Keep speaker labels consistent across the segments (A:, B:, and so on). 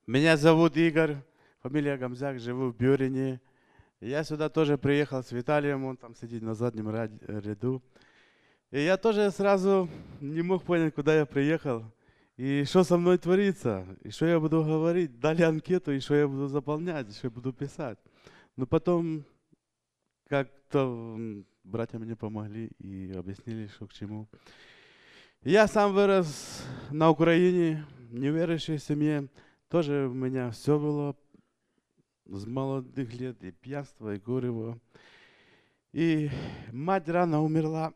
A: Меня зовут Игорь, фамилия Гамзяк, живу в Бюрине. Я сюда тоже приехал с Виталием, он там сидит на заднем ряду. И я тоже сразу не мог понять, куда я приехал. И что со мной творится, и что я буду говорить. Дали анкету, и что я буду заполнять, и что я буду писать. Но потом как-то братья мне помогли и объяснили, что к чему. Я сам вырос на Украине, в неверующей семье. Тоже у меня все было с молодых лет, и пьянство, и курево. И мать рано умерла.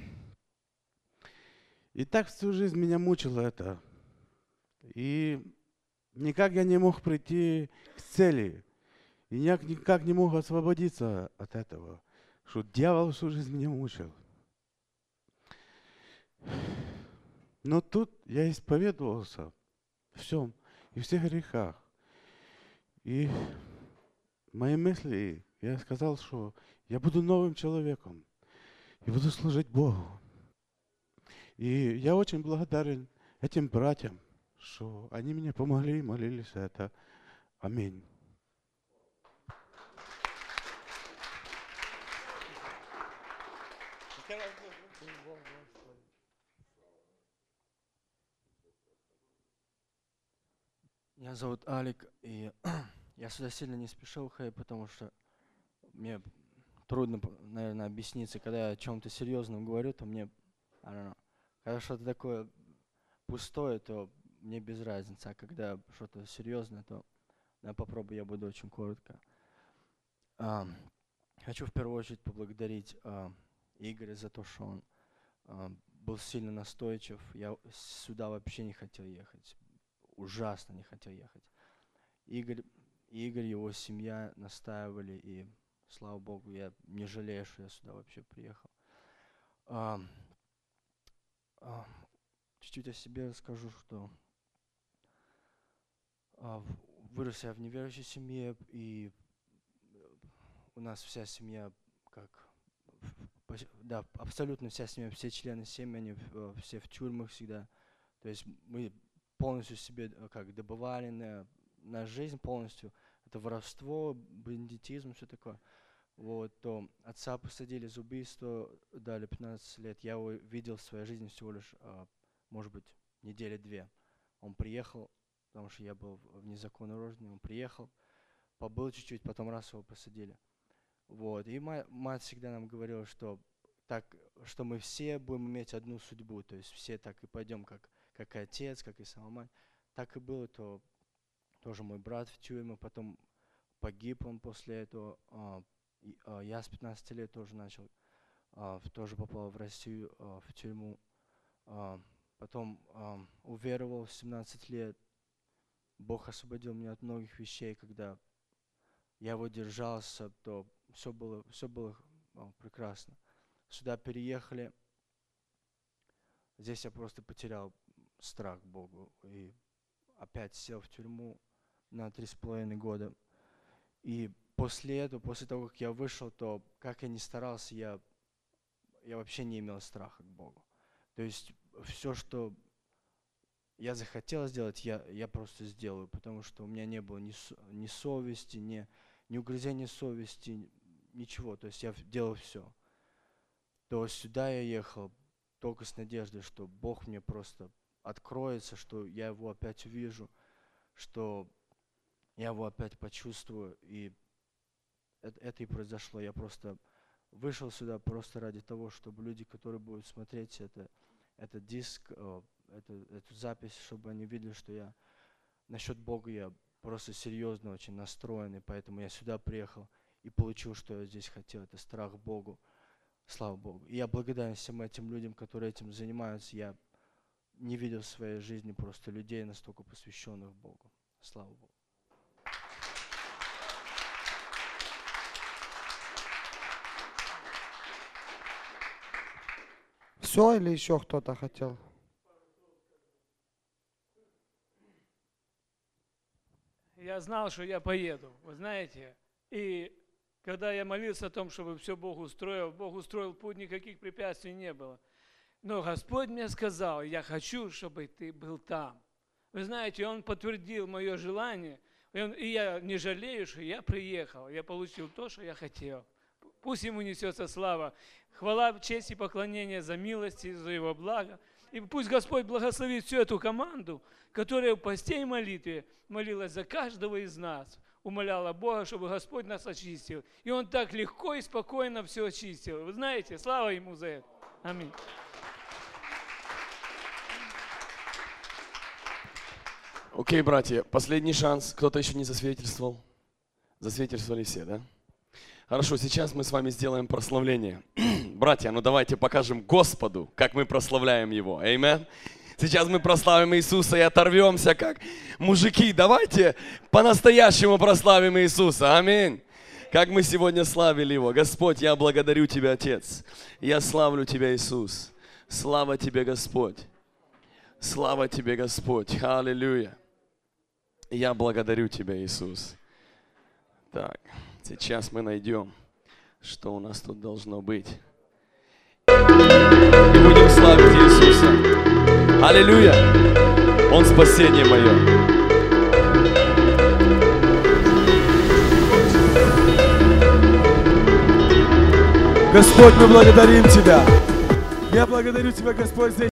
A: И так всю жизнь меня мучило это. И никак я не мог прийти к цели. И никак не мог освободиться от этого. Что дьявол всю жизнь меня мучил. Но тут я исповедовался в всем и всех грехах. И мои мысли, я сказал, что я буду новым человеком и буду служить Богу. И я очень благодарен этим братьям, что они мне помогли и молились за это. Аминь.
B: Меня зовут Алик, и я сюда сильно не спешил ходить, потому что мне трудно, наверное, объясниться. Когда я о чем-то серьезном говорю, то мне, I don't know, когда что-то такое пустое, то мне без разницы. А когда что-то серьезное, то я попробую, я буду очень коротко. Хочу в первую очередь поблагодарить Игоря за то, что он был сильно настойчив. Я сюда вообще не хотел ехать. Ужасно не хотел ехать. Игорь, его семья настаивали, и слава богу, я не жалею, что я сюда вообще приехал. А, Чуть-чуть о себе расскажу, что вырос я в неверующей семье, и у нас вся семья, да, абсолютно вся семья, все члены семьи, они все в тюрьмах всегда. То есть мы полностью себе как добывали на жизнь полностью. Это воровство, бандитизм, все такое. Вот, то отца посадили за убийство, дали 15 лет. Я его видел в своей жизни всего лишь, может быть, недели две. Он приехал, потому что я был вне закона рожден, он приехал, побыл чуть-чуть, потом раз его посадили. Вот, и мать всегда нам говорила, что что мы все будем иметь одну судьбу, то есть все так и пойдем, как и отец, как и сама мать. Так и было, то тоже мой брат в тюрьме, потом погиб он после этого. Я с 15 лет тоже начал, тоже попал в Россию, в тюрьму. Потом уверовал в 17 лет. Бог освободил меня от многих вещей, когда я его держался, то все было прекрасно. Сюда переехали. Здесь я просто потерял страх к Богу. И опять сел в тюрьму на 3,5 года. И после этого, после того, как я вышел, то как я ни старался, я вообще не имел страха к Богу. То есть все, что я захотел сделать, я просто сделаю, потому что у меня не было ни совести, ни угрызения совести, ничего. То есть я делал все. То сюда я ехал только с надеждой, что Бог мне просто откроется, что я его опять увижу, что я его опять почувствую. И это и произошло. Я просто вышел сюда просто ради того, чтобы люди, которые будут смотреть этот диск, эту запись, чтобы они видели, что я насчет Бога я просто серьезно очень настроенный, поэтому я сюда приехал и получил, что я здесь хотел. Это страх Богу. Слава Богу. И я благодарен всем этим людям, которые этим занимаются. Я не видел в своей жизни просто людей, настолько посвященных Богу. Слава Богу.
C: Все или еще кто-то хотел?
D: Я знал, что я поеду, вы знаете. И когда я молился о том, чтобы все Бог устроил путь, никаких препятствий не было. Но Господь мне сказал, я хочу, чтобы ты был там. Вы знаете, Он подтвердил мое желание, и я не жалею, что я приехал, я получил то, что я хотел. Пусть Ему несется слава, хвала, честь и поклонение за милости, за Его благо. И пусть Господь благословит всю эту команду, которая в посте и молитве молилась за каждого из нас, умоляла Бога, чтобы Господь нас очистил. И Он так легко и спокойно все очистил. Вы знаете, слава Ему за это. Аминь.
E: Окей, братья, последний шанс. Кто-то еще не засвидетельствовал? Засвидетельствовали все, да? Хорошо, сейчас мы с вами сделаем прославление. Братья, ну давайте покажем Господу, как мы прославляем Его. Аминь. Сейчас мы прославим Иисуса и оторвемся, как мужики. Давайте по-настоящему прославим Иисуса. Аминь. Как мы сегодня славили Его. Господь, я благодарю Тебя, Отец. Я славлю Тебя, Иисус. Слава Тебе, Господь. Слава Тебе, Господь. Аллилуйя. Я благодарю Тебя, Иисус. Так, сейчас мы найдем, что у нас тут должно быть. И будем славить Иисуса. Аллилуйя. Он спасение мое.
F: Господь, мы благодарим Тебя. Я благодарю Тебя, Господь, за